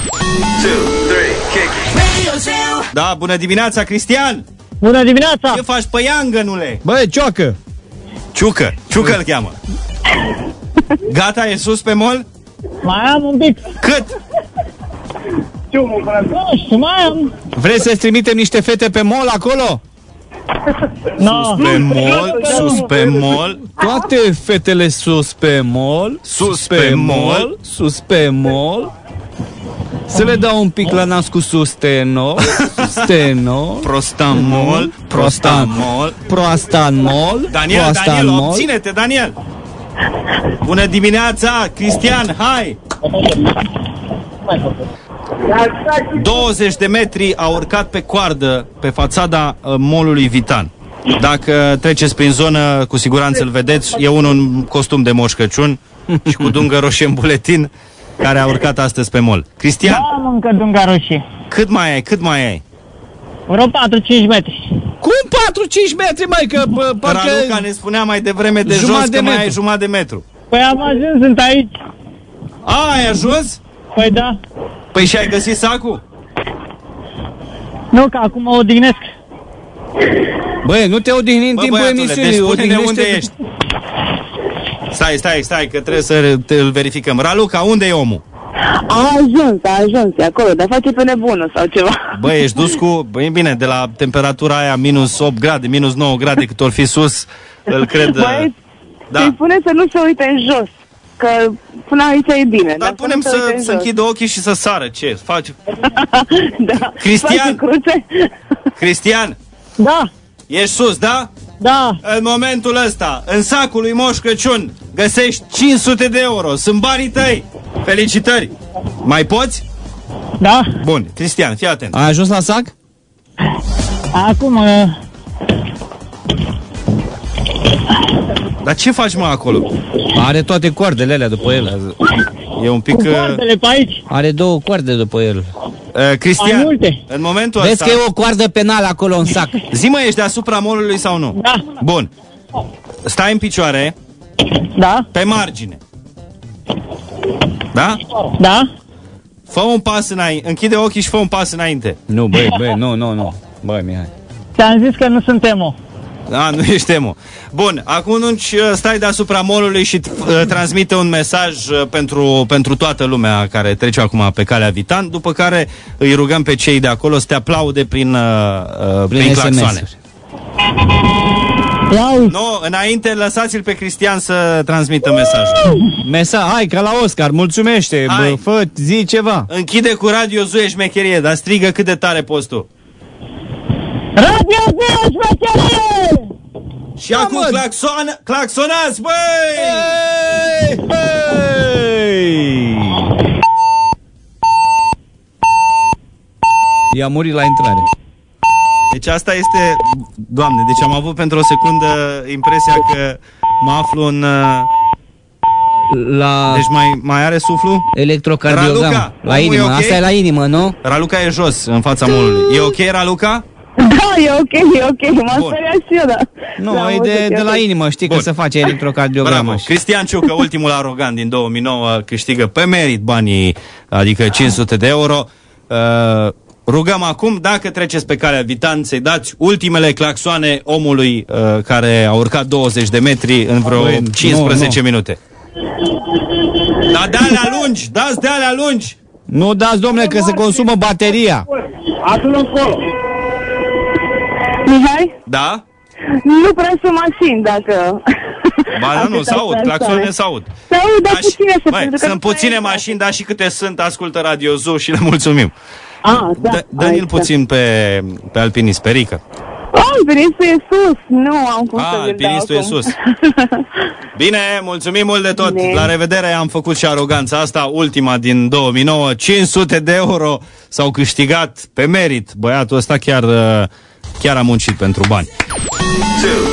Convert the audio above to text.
Da, bună dimineața, Cristian! Bună dimineața! Ce faci pe iangănule? Băi, Cioacă! Ciucă îl cheamă. Gata, e sus pe mol? Mai am un pic. Cât? Nu știu, mai am. Vrei să-ți trimitem niște fete pe mol acolo? No. Pe mol, sus pe mol. Toate fetele sus pe mol. Sus pe mol. Sus pe mol. Să le dau un pic la nas cu sustenol. Sustenol. Prostamol. Proastanmol. Daniel, obține-te, Daniel. Bună dimineața, Cristian, hai! 20 de metri a urcat pe coardă pe fațada mall-ului Vitan. Dacă treceți prin zonă, cu siguranță îl vedeți. E unul în costum de Moș Crăciun și cu dungă roșie în buletin, care a urcat astăzi pe mall. Cristian, Da, am încă dunga roșie. cât mai ai? Vreo 4-5 metri. Cum 4-5 metri, mai că parcă... Raluca ne spunea mai devreme de Jumătate jos de că mai metru. ai jumătate de metru. Păi am ajuns, sunt aici. Ai ajuns? Păi da. Păi și ai găsit sacul? Nu, că acum mă odihnesc. Băi, nu te odihni în timpul băiatule, emisiunii. deci spune-ne unde odihnește-te. ești. Stai, că trebuie să îl verificăm. Raluca, unde e omul? A ajuns, e acolo, dar face pe nebună sau ceva. Băi, ești dus cu... Băi, bine, de la temperatura aia minus 8 grade, minus 9 grade, cât or fi sus, îl cred... Băi, da. îi spune să nu se uite în jos, că până aici e bine. Dar punem să închidă ochii și să sară. Ce faci? Da. Cristian! Cruce. Cristian, Da, ești sus, da? da. În momentul ăsta, în sacul lui Moș Crăciun, găsești 500 de euro. Sunt banii tăi. Felicitări. Mai poți? Da. Bun. Cristian, fii atent. Ai ajuns la sac? Acum... Dar ce faci, mă, acolo? Are toate coardele alea după el. E un pic... Cu coardele pe aici. Are 2 coarde după el. Cristian, Mai multe. în momentul Vezi ăsta... că e o coardă penală acolo în sac. Zi-mă, ești deasupra molului sau nu? Da. Bun. Stai în picioare, Da, pe margine. Da? da. Fă un pas înainte. Închide ochii și fă un pas înainte. Nu, băi, nu. Băi, Mihai. Ți-am zis că nu sunt emo. Da, nu ești emo. Bun, acum stai deasupra molului și transmite un mesaj pentru toată lumea care trece acum pe calea Vitan, după care îi rugăm pe cei de acolo să te aplaude prin claxoane. Nu, înainte lăsați-l pe Cristian să transmită mesajul. Hai, ca la Oscar, mulțumește. Hai. Bă, zi ceva. Închide cu Radio Zuie șmecherie, dar strigă cât de tare poți tu. Radio Zuie șmecherie! Și acum claxonați, băi! Hey! I-a murit la intrare. Deci asta este... Doamne, deci am avut pentru o secundă impresia că mă aflu în... Deci mai are suflu? Electrocardiogramă. Raluca, La inimă, okay? Asta e la inimă, nu? Raluca e jos, în fața molului. E ok, Raluca? Da, e ok, m-am speriat și eu, da. Nu, Da, e de la inimă, știi. Bun. Că se face electrocardiogramă. Bravo. Cristian Ciucă, ultimul arogant din 2009, câștigă pe merit banii, adică 500 de euro. Rugăm acum, dacă treceți pe calea Vitan, să-i dați ultimele claxoane omului care a urcat 20 de metri în vreo 15 minute. Dar de alea lungi, dați de alea lungi! Nu dați, domnule, că se consumă bateria. Adu-l încolo. Mihai? Da? Nu prea sunt mașini, dacă... Ba da, nu, s-aud, claxoane s-aud. S-aud, dar puține să... Băi, sunt puține mașini, dar și câte sunt, ascultă Radio Zoo și le mulțumim. Da. Dă-ne-l puțin pe alpinist, pe Rică. Alpinistul e sus, nu am cum să vi-l dau alpinistul e acum. sus. Bine, mulțumim mult de tot. Bine. La revedere, am făcut și aroganța asta, ultima din 2009. 500 de euro s-au câștigat pe merit. Băiatul ăsta chiar a muncit pentru bani. 2